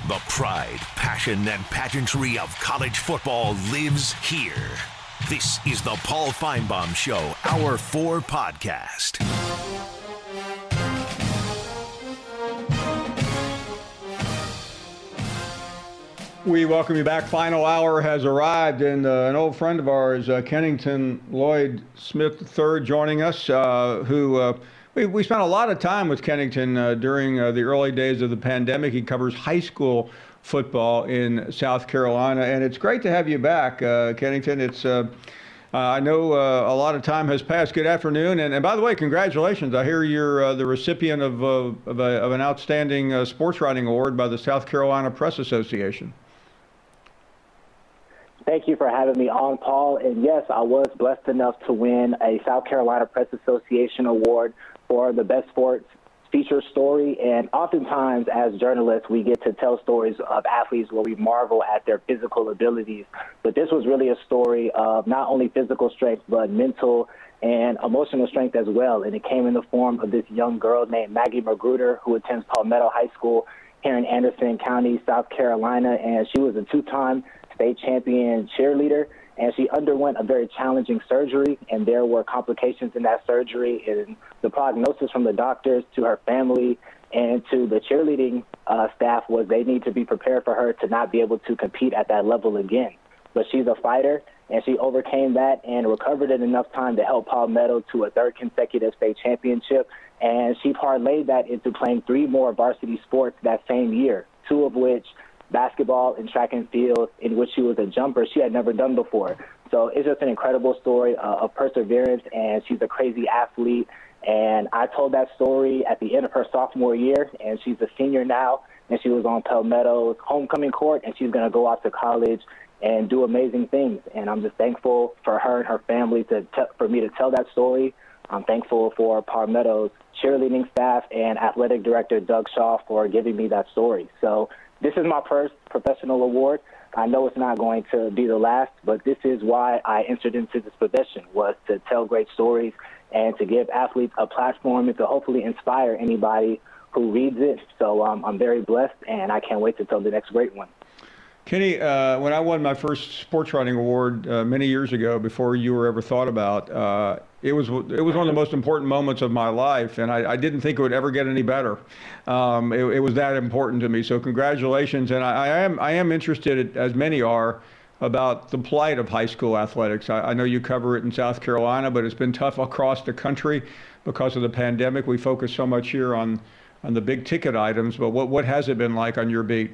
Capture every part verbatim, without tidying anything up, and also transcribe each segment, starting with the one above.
The pride, passion, and pageantry of college football lives here. This is the Paul Finebaum Show, Hour four podcast. We welcome you back. Final hour has arrived, and uh, an old friend of ours, uh, Kennington Lloyd Smith the third, joining us, uh, who uh, we, we spent a lot of time with Kennington uh, during uh, the early days of the pandemic. He covers high school football in South Carolina, and it's great to have you back, uh, Kennington. It's uh, uh, I know uh, a lot of time has passed. Good afternoon, and, and by the way, congratulations. I hear you're uh, the recipient of, uh, of, a, of an outstanding uh, sports writing award by the South Carolina Press Association. Thank you for having me on, Paul. And yes, I was blessed enough to win a South Carolina Press Association award for the best sports feature story. And oftentimes, as journalists, we get to tell stories of athletes where we marvel at their physical abilities. But this was really a story of not only physical strength, but mental and emotional strength as well. And it came in the form of this young girl named Maggie Magruder, who attends Palmetto High School here in Anderson County, South Carolina. And she was a two-time state champion cheerleader, and she underwent a very challenging surgery, and there were complications in that surgery, and the prognosis from the doctors to her family and to the cheerleading uh, staff was they need to be prepared for her to not be able to compete at that level again. But she's a fighter, and she overcame that and recovered in enough time to help Palmetto to a third consecutive state championship, and she parlayed that into playing three more varsity sports that same year, two of which basketball and track and field, in which she was a jumper she had never done before. So it's just an incredible story uh, of perseverance, and she's a crazy athlete. And I told that story at the end of her sophomore year, and she's a senior now, and she was on Palmetto's homecoming court, and she's going to go off to college and do amazing things. And I'm just thankful for her and her family to t- for me to tell that story. I'm thankful for Palmetto's cheerleading staff and athletic director Doug Shaw for giving me that story. So this is my first professional award. I know it's not going to be the last, but this is why I entered into this profession, was to tell great stories and to give athletes a platform and to hopefully inspire anybody who reads it. So um, I'm very blessed, and I can't wait to tell the next great one. Kenny, uh, when I won my first sports writing award uh, many years ago, before you were ever thought about, uh, it was it was one of the most important moments of my life, and I, I didn't think it would ever get any better. Um, it, it was that important to me. So congratulations, and I, I am I am interested, as many are, about the plight of high school athletics. I, I know you cover it in South Carolina, but it's been tough across the country because of the pandemic. We focus so much here on on the big ticket items, but what what has it been like on your beat?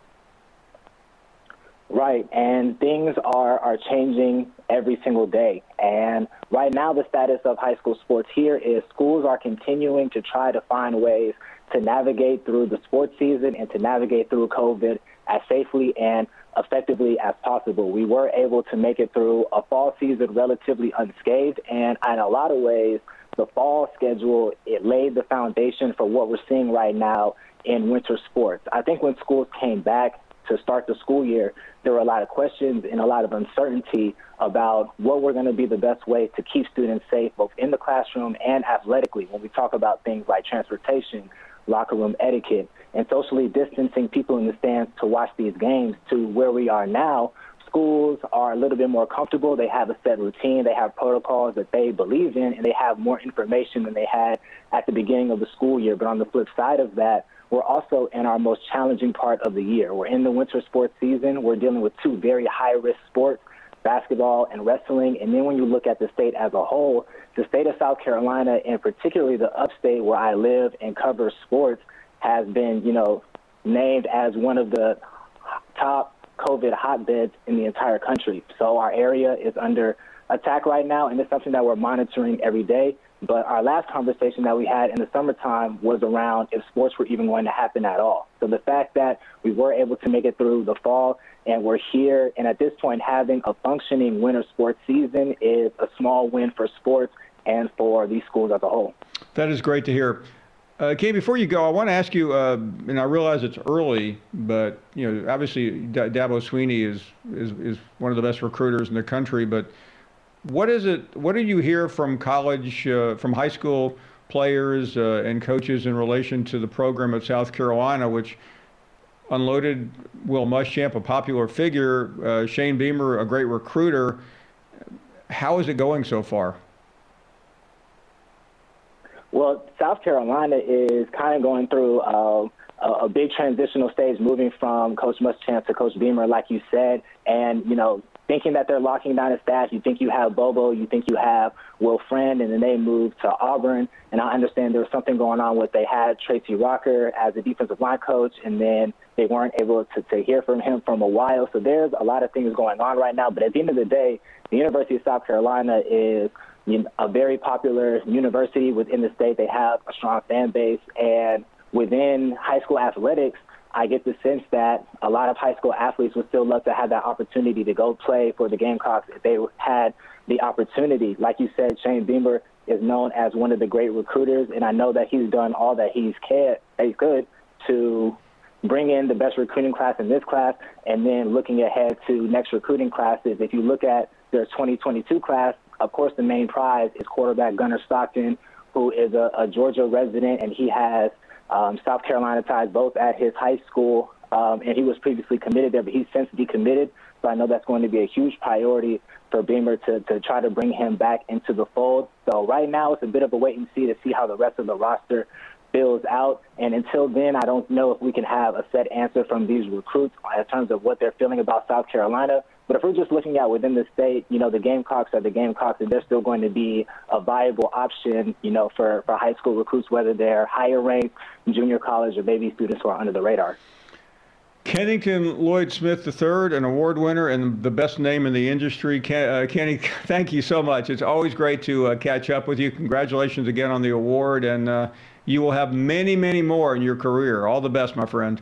Right, and things are, are changing every single day. And right now the status of high school sports here is schools are continuing to try to find ways to navigate through the sports season and to navigate through COVID as safely and effectively as possible. We were able to make it through a fall season relatively unscathed, and in a lot of ways, the fall schedule, it laid the foundation for what we're seeing right now in winter sports. I think when schools came back to start the school year, there were a lot of questions and a lot of uncertainty about what were going to be the best way to keep students safe, both in the classroom and athletically, when we talk about things like transportation, locker room etiquette, and socially distancing people in the stands to watch these games, to where we are now. Schools are a little bit more comfortable. They have a set routine. They have protocols that they believe in, and they have more information than they had at the beginning of the school year. But on the flip side of that, we're also in our most challenging part of the year. We're in the winter sports season. We're dealing with two very high-risk sports, basketball and wrestling. And then when you look at the state as a whole, the state of South Carolina, and particularly the upstate where I live and cover sports, has been, you know, named as one of the top COVID hotbeds in the entire country. So our area is under attack right now, and it's something that we're monitoring every day. But our last conversation that we had in the summertime was around if sports were even going to happen at all. So the fact that we were able to make it through the fall and we're here, and at this point having a functioning winter sports season, is a small win for sports and for these schools as a whole. That is great to hear. Uh, Kay, before you go, I want to ask you, uh, and I realize it's early, but you know, obviously D- Dabo Swinney is, is is one of the best recruiters in the country, but What is it? What do you hear from college, uh, from high school players uh, and coaches in relation to the program at South Carolina, which unloaded Will Muschamp, a popular figure, uh, Shane Beamer, a great recruiter. How is it going so far? Well, South Carolina is kind of going through uh, a, a big transitional stage, moving from Coach Muschamp to Coach Beamer, like you said, and, you know, thinking that they're locking down a staff. You think you have Bobo, you think you have Will Friend, and then they moved to Auburn. And I understand there was something going on with they had Tracy Rocker as a defensive line coach, and then they weren't able to, to hear from him from a while. So there's a lot of things going on right now. But at the end of the day, the University of South Carolina is you know, a very popular university within the state. They have a strong fan base. And within high school athletics, I get the sense that a lot of high school athletes would still love to have that opportunity to go play for the Gamecocks if they had the opportunity. Like you said, Shane Beamer is known as one of the great recruiters, and I know that he's done all that he's can, that he could to bring in the best recruiting class in this class, and then looking ahead to next recruiting classes. If you look at their twenty twenty-two class, of course the main prize is quarterback Gunnar Stockton, who is a, a Georgia resident, and he has um, South Carolina ties both at his high school, um, and he was previously committed there, but he's since decommitted. So I know that's going to be a huge priority for Beamer to, to try to bring him back into the fold. So right now it's a bit of a wait and see to see how the rest of the roster fills out. And until then, I don't know if we can have a set answer from these recruits in terms of what they're feeling about South Carolina. But if we're just looking at within the state, you know, the Gamecocks are the Gamecocks, and they're still going to be a viable option, you know, for, for high school recruits, whether they're higher ranked, junior college, or maybe students who are under the radar. Kennington Lloyd Smith the third, an award winner and the best name in the industry. Ken, uh, Kenny, thank you so much. It's always great to uh, catch up with you. Congratulations again on the award, and uh, you will have many, many more in your career. All the best, my friend.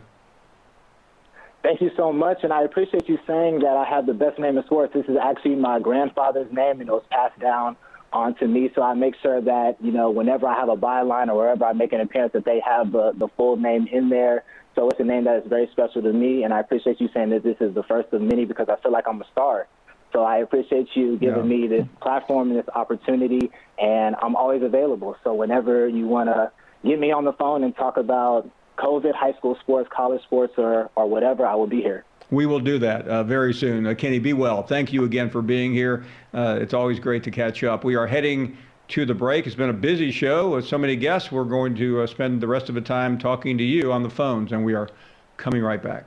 Thank you so much, and I appreciate you saying that I have the best name in sports. This is actually my grandfather's name, and it was passed down onto me, so I make sure that, you know, whenever I have a byline or wherever I make an appearance, that they have the, the full name in there. So it's a name that is very special to me, and I appreciate you saying that this is the first of many because I feel like I'm a star. So I appreciate you giving yeah. me this platform and this opportunity, and I'm always available. So whenever you want to get me on the phone and talk about COVID, high school sports, college sports, or, or whatever, I will be here. We will do that uh, very soon. Uh, Kenny, be well. Thank you again for being here. Uh, it's always great to catch up. We are heading to the break. It's been a busy show with so many guests. We're going to uh, spend the rest of the time talking to you on the phones, and we are coming right back.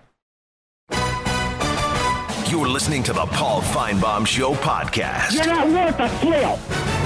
You're listening to the Paul Finebaum Show podcast. You're not worth a flail.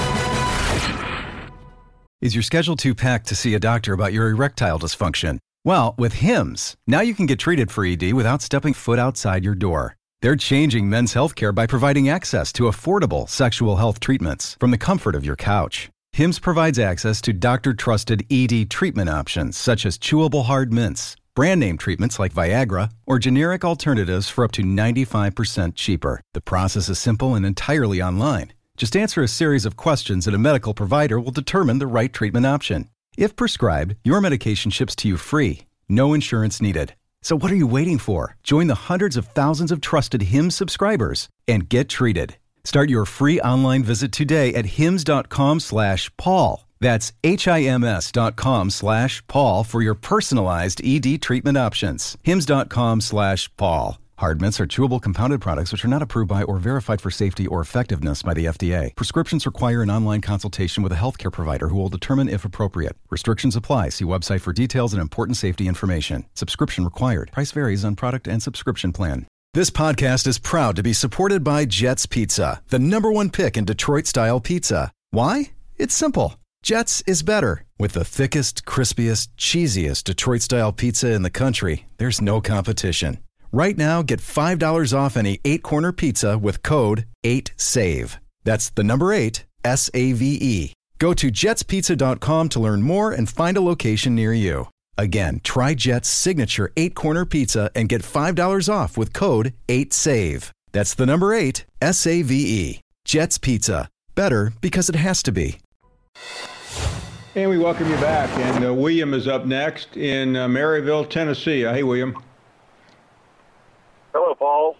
Is your schedule too packed to see a doctor about your erectile dysfunction? Well, with Hims, now you can get treated for E D without stepping foot outside your door. They're changing men's healthcare by providing access to affordable sexual health treatments from the comfort of your couch. Hims provides access to doctor-trusted E D treatment options such as chewable hard mints, brand name treatments like Viagra, or generic alternatives for up to ninety-five percent cheaper. The process is simple and entirely online. Just answer a series of questions and a medical provider will determine the right treatment option. If prescribed, your medication ships to you free. No insurance needed. So what are you waiting for? Join the hundreds of thousands of trusted Hims subscribers and get treated. Start your free online visit today at hims.com slash Paul. That's H-I-M-S dot com slash Paul for your personalized E D treatment options. Hims.com slash Paul. Hard mints are chewable compounded products which are not approved by or verified for safety or effectiveness by the F D A. Prescriptions require an online consultation with a healthcare provider who will determine if appropriate. Restrictions apply. See website for details and important safety information. Subscription required. Price varies on product and subscription plan. This podcast is proud to be supported by Jets Pizza, the number one pick in Detroit-style pizza. Why? It's simple. Jets is better. With the thickest, crispiest, cheesiest Detroit-style pizza in the country, there's no competition. Right now, get five dollars off any eight-corner pizza with code eight save. That's the number eight, S A V E. Go to jets pizza dot com to learn more and find a location near you. Again, try Jet's signature eight-corner pizza and get five dollars off with code eight save. That's the number eight, S A V E. Jet's Pizza. Better because it has to be. And we welcome you back. And uh, William is up next in uh, Maryville, Tennessee. Uh, hey, William. Hello, Paul.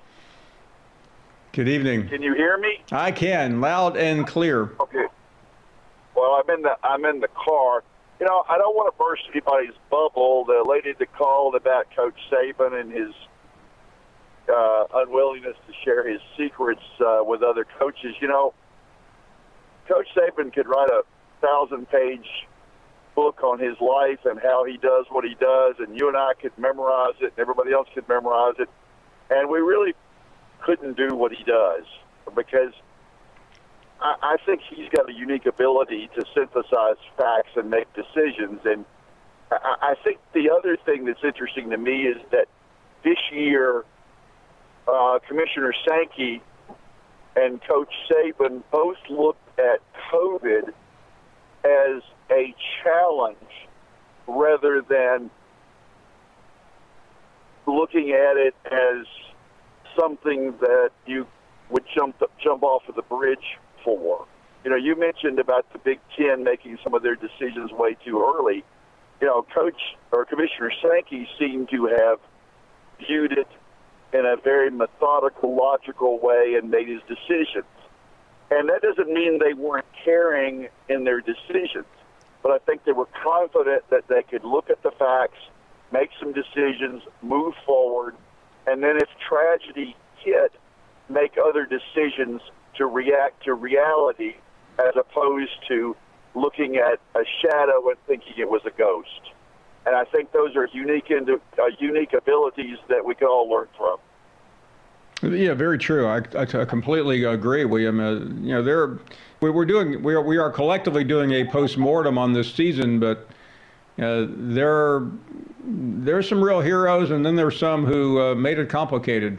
Good evening. Can you hear me? I can, loud and clear. Okay. Well, I'm in the I'm in the car, you know, I don't want to burst anybody's bubble. The lady that called about Coach Saban and his uh, unwillingness to share his secrets uh, with other coaches, you know, Coach Saban could write a thousand-page book on his life and how he does what he does, and you and I could memorize it, and everybody else could memorize it, and we really couldn't do what he does because I, I think he's got a unique ability to synthesize facts and make decisions. And I, I think the other thing that's interesting to me is that this year, uh, Commissioner Sankey and Coach Saban both looked at COVID as a challenge rather than looking at it as something that you would jump jump off of the bridge for. You know, you mentioned about the Big Ten making some of their decisions way too early. You know, Coach or Commissioner Sankey seemed to have viewed it in a very methodical, logical way and made his decisions. And that doesn't mean they weren't caring in their decisions, but I think they were confident that they could look at the facts, make some decisions, move forward, and then if tragedy hit, make other decisions to react to reality as opposed to looking at a shadow and thinking it was a ghost. And I think those are unique into, uh, unique abilities that we can all learn from. Yeah, very true. I, I, I completely agree, William. Uh, you know, there we, we're doing we are we are collectively doing a post-mortem on this season, but uh, there are there's some real heroes, and then there's some who uh, made it complicated.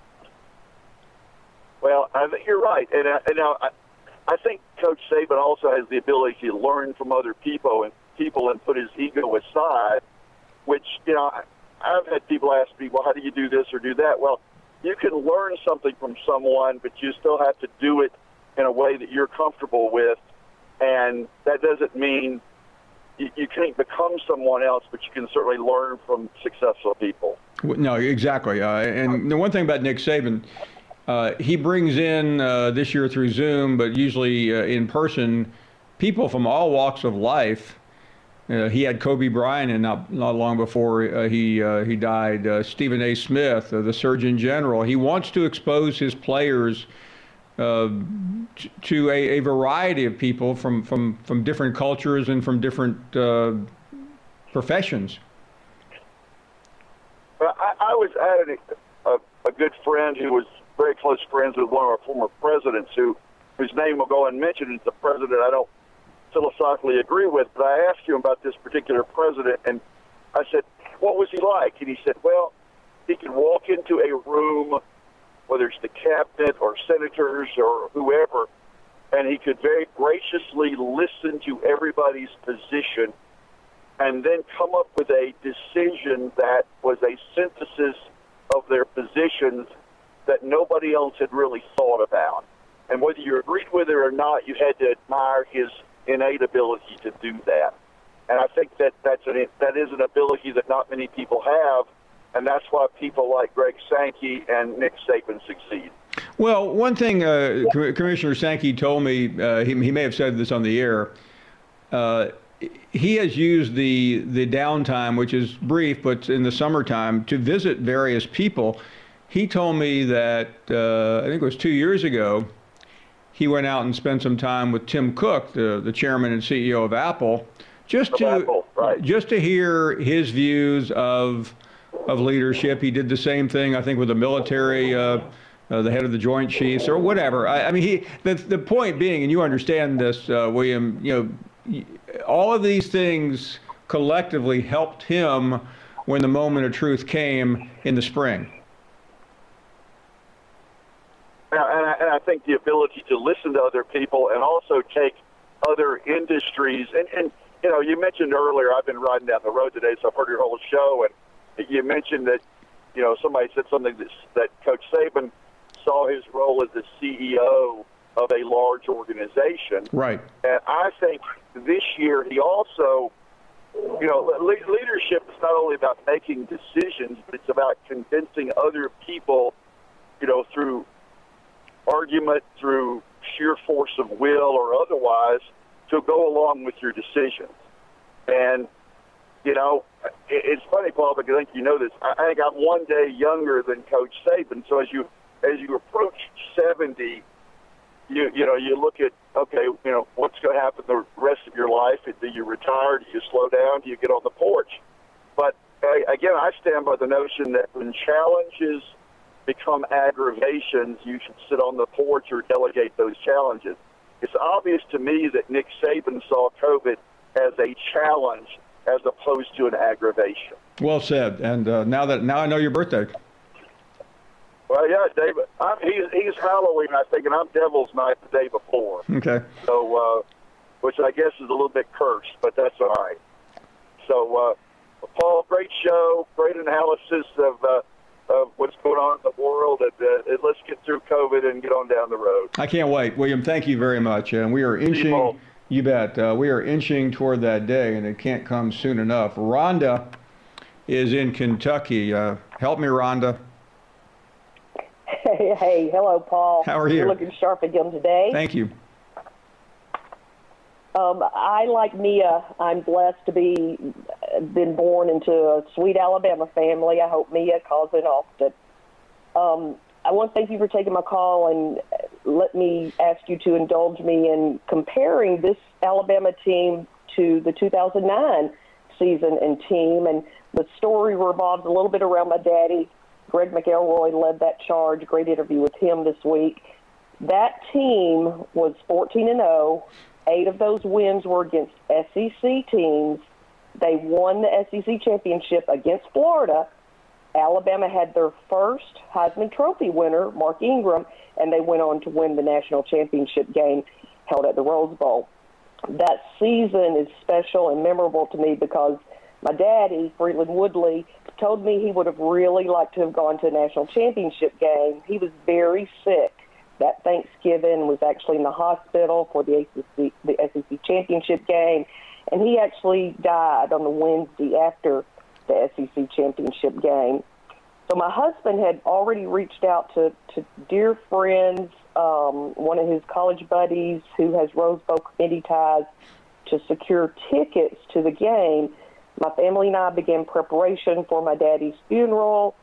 Well, I think you're right, and, uh, and now I, I think Coach Saban also has the ability to learn from other people and people and put his ego aside. Which, you know, I, I've had people ask me, well, how do you do this or do that? Well, you can learn something from someone, but you still have to do it in a way that you're comfortable with, and that doesn't mean you, you can't become someone else, but you can certainly learn from successful people. No, exactly. Uh, and the one thing about Nick Saban, uh, he brings in uh, this year through Zoom, but usually uh, in person, people from all walks of life. Uh, he had Kobe Bryant in not, not long before uh, he uh, he died. Uh, Stephen A. Smith, uh, the Surgeon General. He wants to expose his players uh, t- to a, a variety of people from, from, from different cultures and from different uh, professions. Well, I, I was at a, a, a good friend who was very close friends with one of our former presidents, who whose name will go unmentioned. It's the president I don't philosophically agree with, but I asked him about this particular president, and I said, what was he like? And he said, well, he could walk into a room, whether it's the cabinet or senators or whoever, and he could very graciously listen to everybody's position and then come up with a decision that was a synthesis of their positions that nobody else had really thought about. And whether you agreed with it or not, you had to admire his innate ability to do that. And I think that that's an, that is an ability that not many people have, and that's why people like Greg Sankey and Nick Saban succeed. Well, one thing uh, Com- Commissioner Sankey told me, uh, he, he may have said this on the air, uh, he has used the, the downtime, which is brief, but in the summertime, to visit various people. He told me that, uh, I think it was two years ago, he went out and spent some time with Tim Cook, the, the chairman and C E O of Apple, just to Apple, right. just to hear his views of of leadership. He did the same thing, I think, with the military, uh, uh, the head of the Joint Chiefs, or whatever. I, I mean, he the the point being, and you understand this, uh, William. You know, all of these things collectively helped him when the moment of truth came in the spring. And I, and I think the ability to listen to other people and also take other industries. And, and, you know, you mentioned earlier, I've been riding down the road today, so I've heard your whole show. And you mentioned that, you know, somebody said something that, that Coach Saban saw his role as the C E O of a large organization. Right. And I think this year he also, you know, le- leadership is not only about making decisions, but it's about convincing other people, you know, through argument, through sheer force of will or otherwise, to go along with your decisions. And, you know, it's funny, Paul, because I think you know this. I think I'm one day younger than Coach Saban. So as you as you approach seventy, you you know you look at, okay, you know, what's going to happen the rest of your life? Do you retire? Do you slow down? Do you get on the porch? But again, I stand by the notion that when challenges become aggravations, you should sit on the porch or delegate those challenges. It's obvious to me that Nick Saban saw COVID as a challenge as opposed to an aggravation. Well said. And uh, now that now I know your birthday. Well, yeah, David. I'm, he's, he's Halloween, I think, and I'm Devil's Night the day before. Okay. So, uh, which I guess is a little bit cursed, but that's all right. So, uh, Paul, great show, great analysis of uh, of what's going on in the world, and, uh, and let's get through COVID and get on down the road. I can't wait. William, thank you very much. And we are inching, you bet, uh, we are inching toward that day, and it can't come soon enough. Rhonda is in Kentucky. Uh, help me, Rhonda. Hey, hey, hello, Paul. How are you? You're looking sharp again today. Thank you. Um, I, like Mia, I'm blessed to be been born into a sweet Alabama family. I hope Mia calls in often. Um, I want to thank you for taking my call and let me ask you to indulge me in comparing this Alabama team to the two thousand nine season and team. And the story revolves a little bit around my daddy. Greg McElroy led that charge. Great interview with him this week. That team was fourteen and oh. Eight of those wins were against S E C teams. They won the S E C championship against Florida. Alabama had their first Heisman Trophy winner, Mark Ingram, and they went on to win the national championship game held at the Rose Bowl. That season is special and memorable to me because my daddy, Freeland Woodley, told me he would have really liked to have gone to a national championship game. He was very sick. That Thanksgiving was actually in the hospital for the S E C, the S E C championship game, and he actually died on the Wednesday after the S E C championship game. So my husband had already reached out to, to dear friends, um, one of his college buddies who has Rose Bowl committee ties, to secure tickets to the game. My family and I began preparation for my daddy's funeral.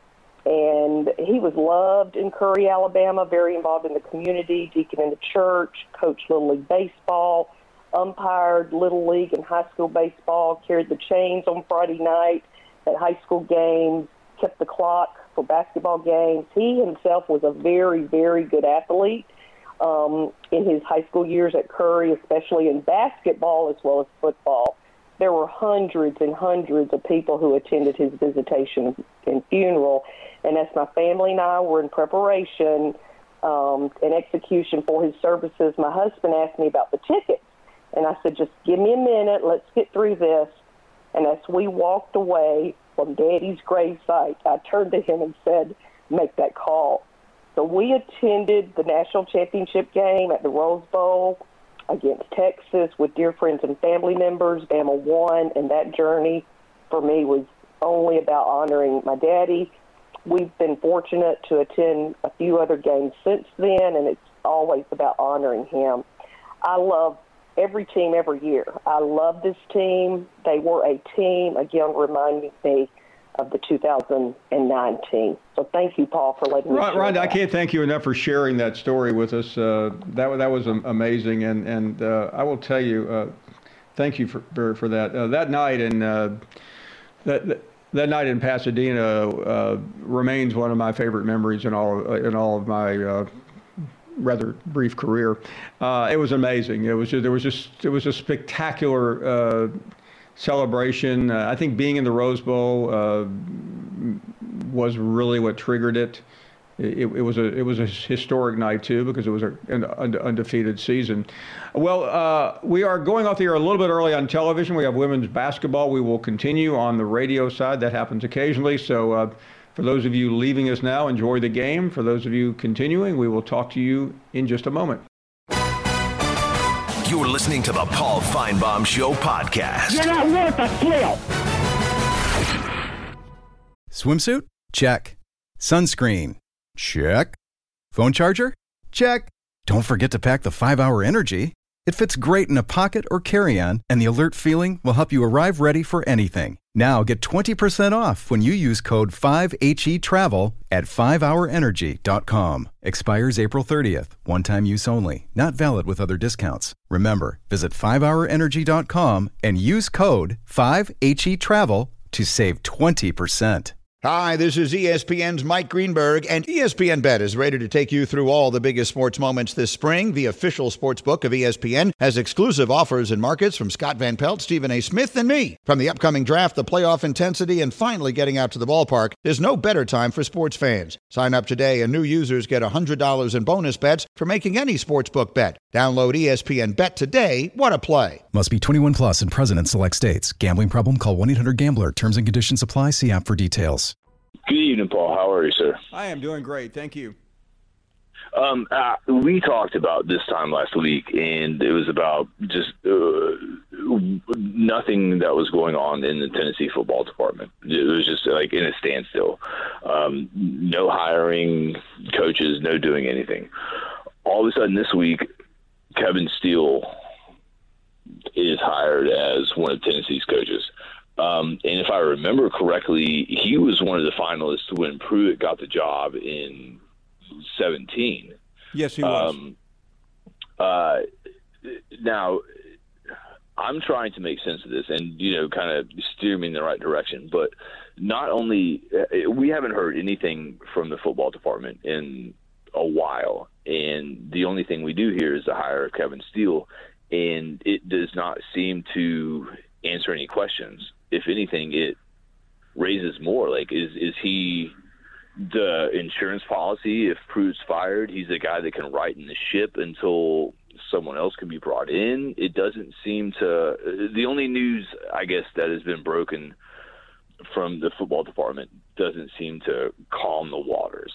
And he was loved in Curry, Alabama, very involved in the community, deacon in the church, coached Little League baseball, umpired Little League and high school baseball, carried the chains on Friday night at high school games, kept the clock for basketball games. He himself was a very, very good athlete um, in his high school years at Curry, especially in basketball as well as football. There were hundreds and hundreds of people who attended his visitation and funeral. And as my family and I were in preparation um, and execution for his services, my husband asked me about the tickets. And I said, just give me a minute. Let's get through this. And as we walked away from Daddy's gravesite, I turned to him and said, make that call. So we attended the national championship game at the Rose Bowl against Texas with dear friends and family members. Bama won, and that journey for me was only about honoring my daddy. We've been fortunate to attend a few other games since then, and it's always about honoring him. I love every team every year. I love this team. They were a team, again, reminding me of the two thousand nine team. So thank you, Paul, for letting me share Rhonda, that. I can't thank you enough for sharing that story with us. Uh, that, that was amazing, and, and uh, I will tell you, uh, thank you for, for, for that. Uh, that night in uh, that, that That night in Pasadena uh, remains one of my favorite memories in all of, in all of my uh, rather brief career. Uh, it was amazing. It was just, there was just it was a spectacular uh, celebration. Uh, I think being in the Rose Bowl uh, was really what triggered it. It, it was a it was a historic night too because it was a, an undefeated season. Well, uh, we are going off the air a little bit early on television. We have women's basketball. We will continue on the radio side. That happens occasionally. So uh, for those of you leaving us now, enjoy the game. For those of you continuing, we will talk to you in just a moment. You're listening to the Paul Finebaum Show podcast. You're not worth a flail. Swimsuit? Check. Sunscreen? Check. Phone charger? Check. Don't forget to pack the five hour Energy. It fits great in a pocket or carry-on, and the alert feeling will help you arrive ready for anything. Now get twenty percent off when you use code five H E travel at five hour energy dot com. Expires April thirtieth. One-time use only. Not valid with other discounts. Remember, visit five hour energy dot com and use code five H E travel to save twenty percent. Hi, this is E S P N's Mike Greenberg, and E S P N Bet is ready to take you through all the biggest sports moments this spring. The official sports book of E S P N has exclusive offers and markets from Scott Van Pelt, Stephen A. Smith, and me. From the upcoming draft, the playoff intensity, and finally getting out to the ballpark, there's no better time for sports fans. Sign up today, and new users get one hundred dollars in bonus bets for making any sportsbook bet. Download E S P N Bet today. What a play. Must be twenty-one plus and present in select states. Gambling problem? Call one eight hundred gambler. Terms and conditions apply. See app for details. Good evening, Paul. How are you, sir? I am doing great. Thank you. Um, uh, we talked about this time last week, and it was about just uh, nothing that was going on in the Tennessee football department. It was just like in a standstill. Um, no hiring, coaches, no doing anything. All of a sudden this week, Kevin Steele is hired as one of Tennessee's coaches. Um, and if I remember correctly, he was one of the finalists when Pruitt got the job in seventeen. Yes, he was. Um, uh, now, I'm trying to make sense of this and, you know, kind of steer me in the right direction. But not only – we haven't heard anything from the football department in a while. And the only thing we do here is the hire of Kevin Steele. And it does not seem to answer any questions. If anything, it raises more. Like, is is he the insurance policy? If Pruitt's fired, he's the guy that can right in the ship until someone else can be brought in. It doesn't seem to – the only news, I guess, that has been broken from the football department doesn't seem to calm the waters.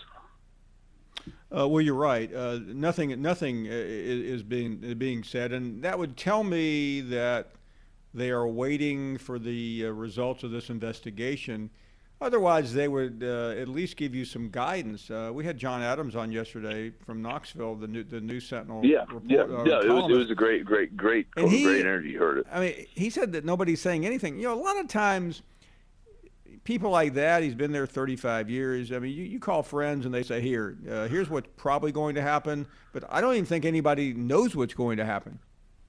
Uh, well, you're right. Uh, nothing nothing is, is being is being said, and that would tell me that they are waiting for the uh, results of this investigation. Otherwise, they would uh, at least give you some guidance. Uh, we had John Adams on yesterday from Knoxville, the new the News Sentinel. Yeah, report, yeah, uh, yeah. It was, it was a great, great, great, and he, great interview. You heard it. I mean, he said that nobody's saying anything. You know, a lot of times, people like that, he's been there thirty-five years. I mean, you, you call friends and they say, here, uh, here's what's probably going to happen. But I don't even think anybody knows what's going to happen.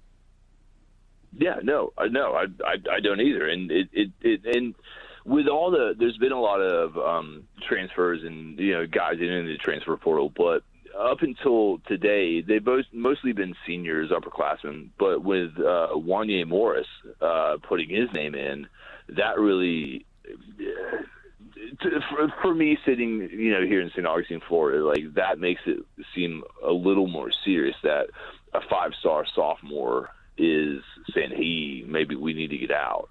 Yeah, no, no, I, I, I don't either. And it, it, it, and with all the, there's been a lot of um, transfers and, you know, guys in the transfer portal, but up until today, they've both mostly been seniors, upperclassmen. But with uh, Wanye Morris uh, putting his name in, that really, for, for me sitting, you know, here in Saint Augustine, Florida, like that makes it seem a little more serious that a five-star sophomore is saying, he, maybe we need to get out.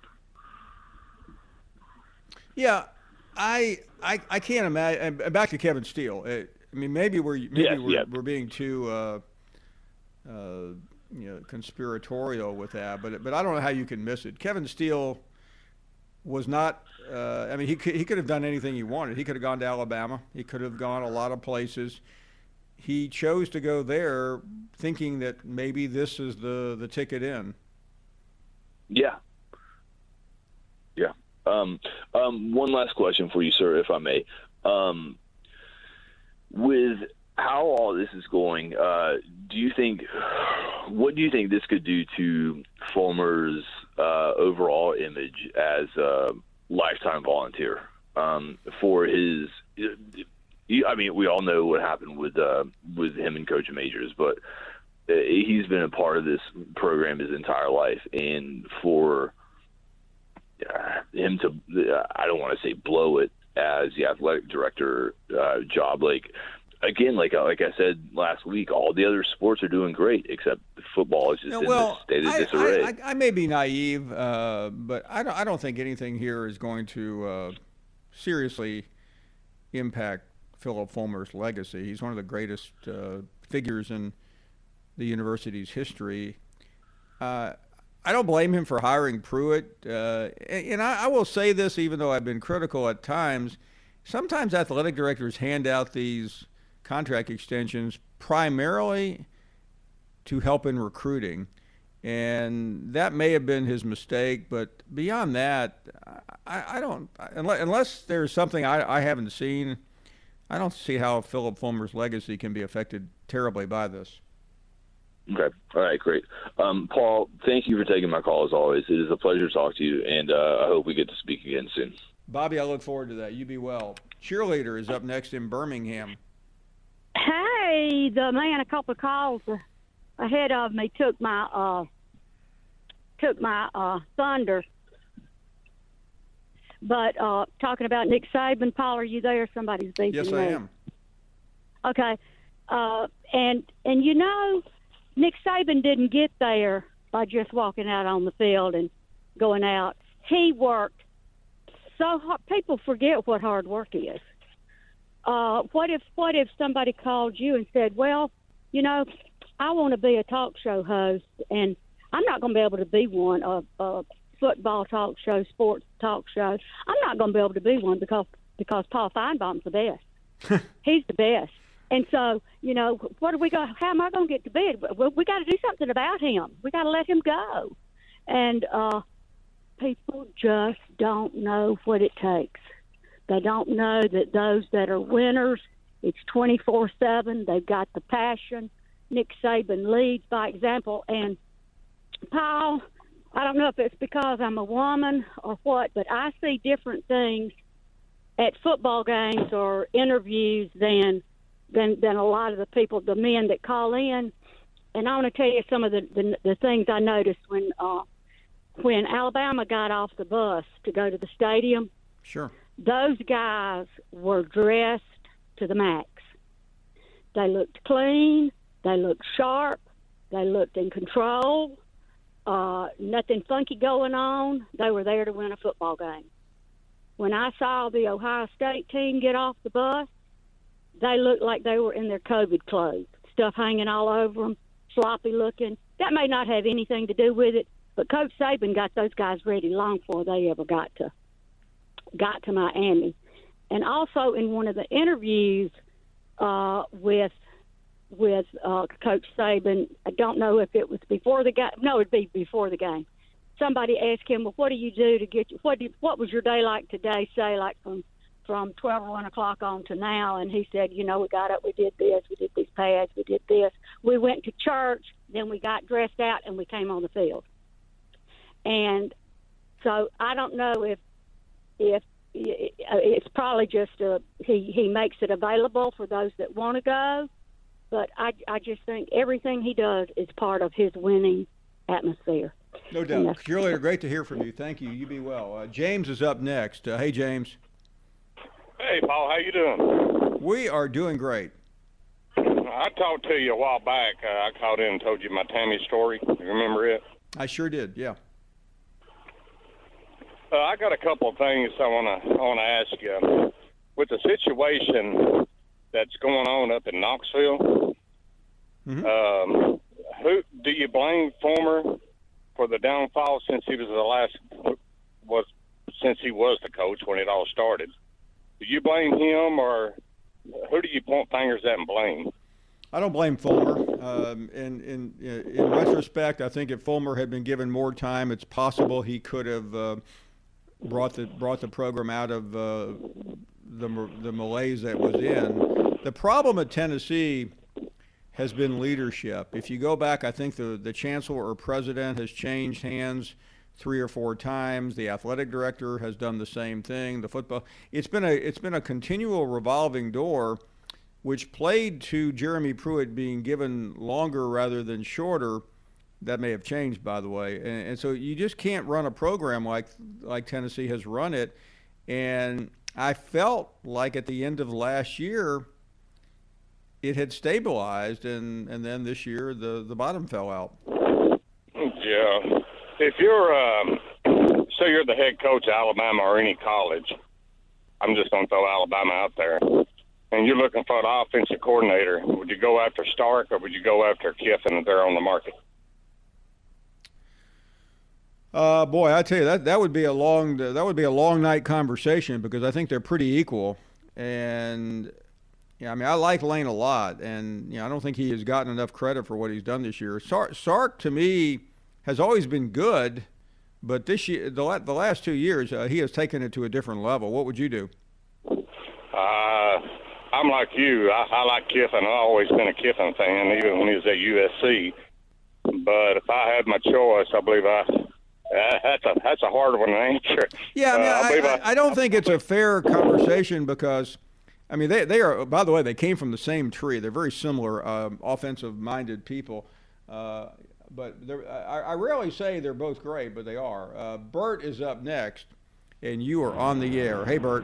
Yeah, I I, I can't imagine. Back to Kevin Steele. I mean, maybe we're maybe yes, we're, yep. we're being too uh, uh, you know conspiratorial with that, but but I don't know how you can miss it. Kevin Steele was not. Uh, I mean, he could, he could have done anything he wanted. He could have gone to Alabama. He could have gone a lot of places. He chose to go there thinking that maybe this is the, the ticket in. Yeah. Yeah. Um, um, one last question for you, sir, if I may. Um, with how all this is going, uh, do you think, what do you think this could do to Fulmer's uh, overall image as a lifetime volunteer um, for his I mean, we all know what happened with uh, with him and Coach Majors, but he's been a part of this program his entire life. And for uh, him to, I don't want to say blow it as the athletic director uh, job. Like, again, like like I said last week, all the other sports are doing great, except football is just no, in well, this state of I, disarray. I, I, I may be naive, uh, but I don't, I don't think anything here is going to uh, seriously impact Philip Fulmer's legacy. He's one of the greatest uh, figures in the university's history. Uh, I don't blame him for hiring Pruitt. Uh, and and I, I will say this, even though I've been critical at times, sometimes athletic directors hand out these contract extensions primarily to help in recruiting. And that may have been his mistake, but beyond that, I, I don't, unless, unless there's something I, I haven't seen, I don't see how Phillip Fulmer's legacy can be affected terribly by this. Okay. All right, great. Um, Paul, thank you for taking my call as always. It is a pleasure to talk to you, and uh, I hope we get to speak again soon. Bobby, I look forward to that. You be well. Cheerleader is up next in Birmingham. Hey, the man a couple of calls ahead of me took my uh, took my uh, thunder. But uh, talking about Nick Saban, Paul, are you there? Somebody's beeping. Yes, I am. Okay, uh, and and you know, Nick Saban didn't get there by just walking out on the field and going out. He worked so hard. People forget what hard work is. Uh, what if what if somebody called you and said, well, you know, I want to be a talk show host, and I'm not going to be able to be one, a, a football talk show, sports talk show. I'm not going to be able to be one because because Paul Feinbaum's the best. He's the best. And so, you know, what are we going? How am I going to get to bed? Well, we got to do something about him. We got to let him go. And uh, people just don't know what it takes. They don't know that those that are winners, it's twenty-four seven. They've got the passion. Nick Saban leads by example. And Paul, I don't know if it's because I'm a woman or what, but I see different things at football games or interviews than than than a lot of the people, the men that call in. And I want to tell you some of the, the, the things I noticed when uh, when Alabama got off the bus to go to the stadium. Sure. Those guys were dressed to the max. They looked clean. They looked sharp. They looked in control. Uh, nothing funky going on. They were there to win a football game. When I saw the Ohio State team get off the bus, they looked like they were in their COVID clothes, stuff hanging all over them, sloppy looking. That may not have anything to do with it, but Coach Saban got those guys ready long before they ever got to got to Miami. And also in one of the interviews uh, with with uh, Coach Saban, I don't know if it was before the game. No, it'd be before the game. Somebody asked him, well, what do you do to get you, what did, what was your day like today, say, like from, from twelve or one o'clock on to now? And he said, you know, we got up, we did this, we did these pads, we did this. We went to church, then we got dressed out, and we came on the field. And so I don't know if if it's probably just a, he, he makes it available for those that want to go. But I, I just think everything he does is part of his winning atmosphere. No doubt. Cheerleader, great to hear from you. Thank you. You be well. Uh, James is up next. Uh, hey, James. Hey, Paul. How you doing? We are doing great. I talked to you a while back. Uh, I called in and told you my Tammy story. You remember it? I sure did, yeah. Uh, I got a couple of things I want to I want to ask you. With the situation that's going on up in Knoxville, mm-hmm. um, who do you blame Fulmer for the downfall since he was the last was since he was the coach when it all started? Do you blame him, or who do you point fingers at and blame? I don't blame Fulmer. Um, in, in in retrospect, I think if Fulmer had been given more time, it's possible he could have uh, brought the brought the program out of uh, the the malaise that was in. The problem at Tennessee has been leadership. If you go back, I think the the chancellor or president has changed hands three or four times. The athletic director has done the same thing. The football it's been a it's been a continual revolving door, which played to Jeremy Pruitt being given longer rather than shorter. That may have changed, by the way. And, and so you just can't run a program like like Tennessee has run it. And I felt like at the end of last year, it had stabilized, and, and then this year the, the bottom fell out. Yeah. If you're, um, say you're the head coach of Alabama or any college, I'm just going to throw Alabama out there, and you're looking for an offensive coordinator, would you go after Stark or would you go after Kiffin if they're on the market? Uh, boy, I tell you, that that would be a long that would be a long night conversation, because I think they're pretty equal. And Yeah, I mean, I like Lane a lot, and you know, I don't think he has gotten enough credit for what he's done this year. Sark, Sark to me, has always been good, but this year, the, the last two years, uh, he has taken it to a different level. What would you do? Uh, I'm like you. I, I like Kiffin. I've always been a Kiffin fan, even when he was at U S C. But if I had my choice, I believe I uh, that's a that's a hard one to answer. Yeah, I mean, uh, I, I, I, I don't think it's a fair conversation because, I mean, they they are. By the way, they came from the same tree. They're very similar, um, offensive-minded people. Uh, but I, I rarely say they're both great, but they are. Uh, Bert is up next, and you are on the air. Hey, Bert.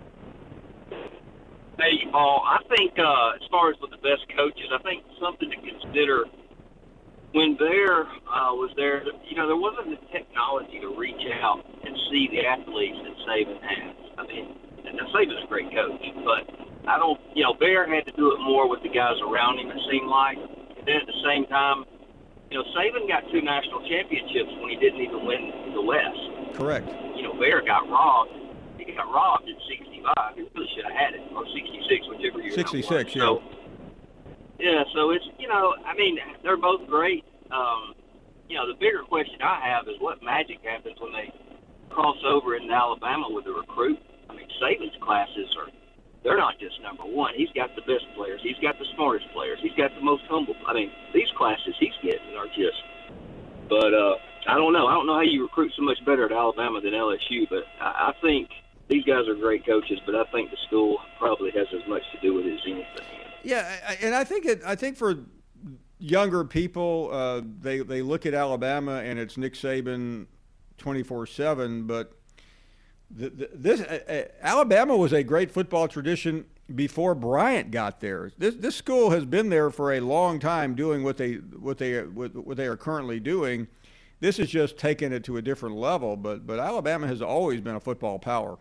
Hey, Paul. I think uh, as far as with the best coaches, I think something to consider when Bear uh, was there, you know, there wasn't the technology to reach out and see the athletes that Saban has. I mean, and Saban's a great coach, but I don't, you know, Bear had to do it more with the guys around him, it seemed like. And then at the same time, you know, Saban got two national championships when he didn't even win the West. Correct. You know, Bear got robbed. He got robbed at sixty-five. He really should have had it, or sixty-six, whichever year. sixty-six, yeah. So, yeah, so it's, you know, I mean, they're both great. Um, you know, the bigger question I have is what magic happens when they cross over into Alabama with the recruit. I mean, Saban's classes are, they're not just number one. He's got the best players. He's got the smartest players. He's got the most humble. I mean, these classes he's getting are just, but uh, I don't know. I don't know how you recruit so much better at Alabama than L S U, but I, I think these guys are great coaches, but I think the school probably has as much to do with it as anything. Yeah, and I think it. I think for younger people, uh, they they look at Alabama and it's Nick Saban, twenty-four seven. But the, the, this uh, Alabama was a great football tradition before Bryant got there. This this school has been there for a long time, doing what they what they what, what they are currently doing. This is just taking it to a different level. But but Alabama has always been a football power.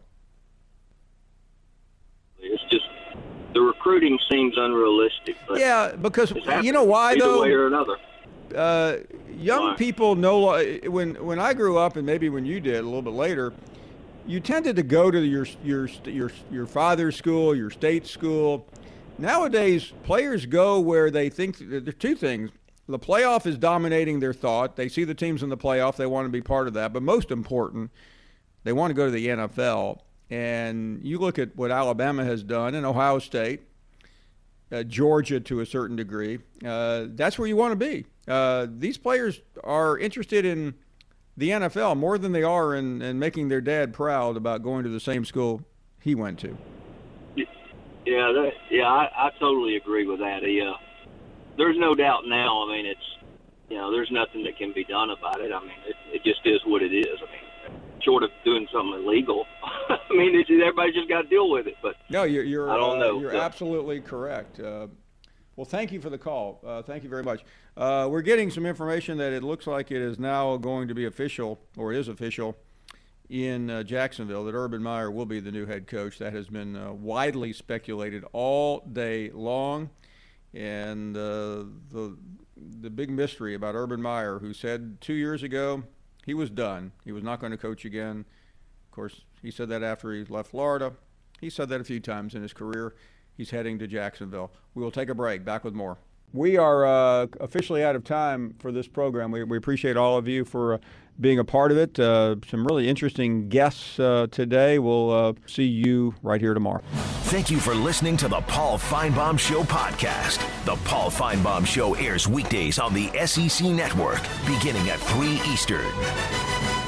It's just. The recruiting seems unrealistic. But yeah, because you know why either though? Way or another. Uh, young why? people know when when I grew up, and maybe when you did a little bit later, you tended to go to your your your your father's school, your state school. Nowadays, players go where they think. There are two things: the playoff is dominating their thought. They see the teams in the playoff, they want to be part of that. But most important, they want to go to the N F L. And you look at what Alabama has done, and Ohio State, uh, Georgia to a certain degree, uh, that's where you want to be. Uh, these players are interested in the N F L more than they are in, in making their dad proud about going to the same school he went to. Yeah, that, yeah, I, I totally agree with that. He, uh, there's no doubt now. I mean, it's, you know, there's nothing that can be done about it. I mean, it, it just is what it is. I mean, short of doing something illegal, I mean, it's, everybody just got to deal with it. But no, you're you're I don't know. Uh, you're so. absolutely correct. Uh, well, thank you for the call. Uh, thank you very much. Uh, we're getting some information that it looks like it is now going to be official, or is official, in uh, Jacksonville, that Urban Meyer will be the new head coach. That has been uh, widely speculated all day long, and uh, the the big mystery about Urban Meyer, who said two years ago he was done. He was not going to coach again. Of course, he said that after he left Florida. He said that a few times in his career. He's heading to Jacksonville. We will take a break. Back with more. We are uh, officially out of time for this program. We, we appreciate all of you for uh, being a part of it. Uh, some really interesting guests uh, today. We'll uh, see you right here tomorrow. Thank you for listening to the Paul Finebaum Show podcast. The Paul Finebaum Show airs weekdays on the S E C Network, beginning at three Eastern.